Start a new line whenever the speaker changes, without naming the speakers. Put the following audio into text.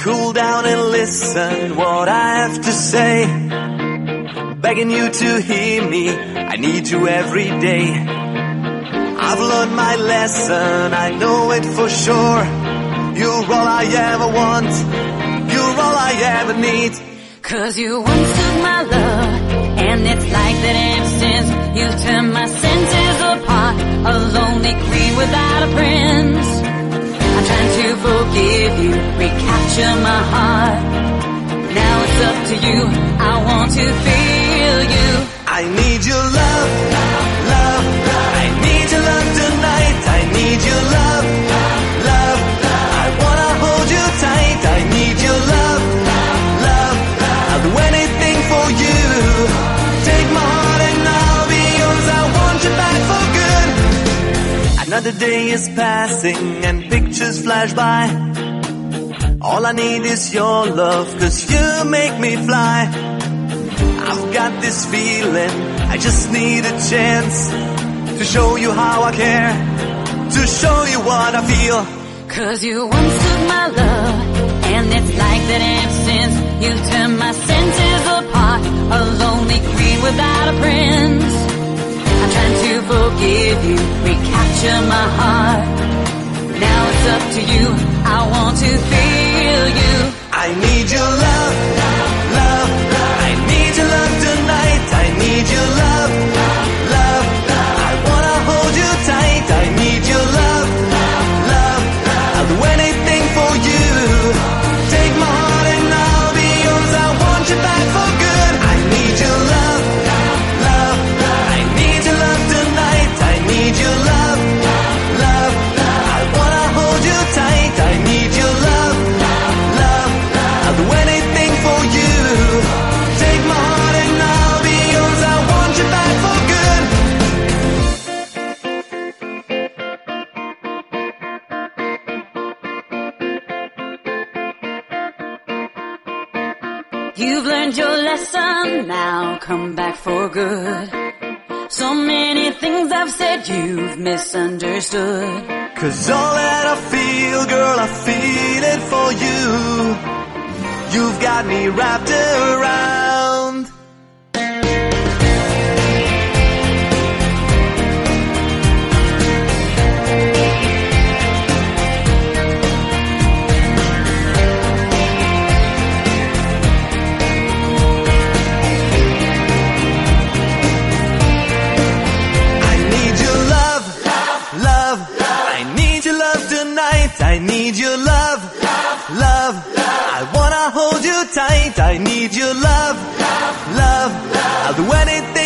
cool down and listen what I have to say. Begging you to hear me, I need you every day. I've learned my lesson, I know it for sure. You're all I ever want, you're all I ever need.
'Cause you once took my love, and it's like that ever since. You turned my senses apart, a lonely queen without a prince. I'm trying to forgive you, recapture my heart. Now it's up to you, I want to feel you.
I need your love, love, I need your love tonight. I need your love, love, I wanna hold you tight. I need your love, love, I'll do anything for you. Take my heart and I'll be yours. I want you back for good. Another day is passing and pictures flash by. All I need is your love, 'cause you make me fly. I've got this feeling, I just need a chance to show you how I care, to show you what I feel.
'Cause you once took my love, and it's like that ever since. You turned my senses apart, a lonely queen without a prince. I'm trying to forgive you, recapture my heart. Now it's up to you, I want to feel you.
I need your love, love, I need your love tonight. I need your love, love, I wanna hold you tight. I need your love, love, I'll do anything for you. Take my heart and I'll be yours. I want you back for good. I need your love, love, I need your love tonight. I need your love, love, I wanna hold you tight. I need your love, love, I'll do anything for you. Take my heart and I'll be yours. I want you back for good.
You've learned your lesson, now come back for good. So many things I've said you've misunderstood.
'Cause all that I feel, girl, I feel it for you. You've got me wrapped around. I need your love, love, I need your love tonight. I need your love, love, I wanna hold you tight. I need your love, love, I'll do anything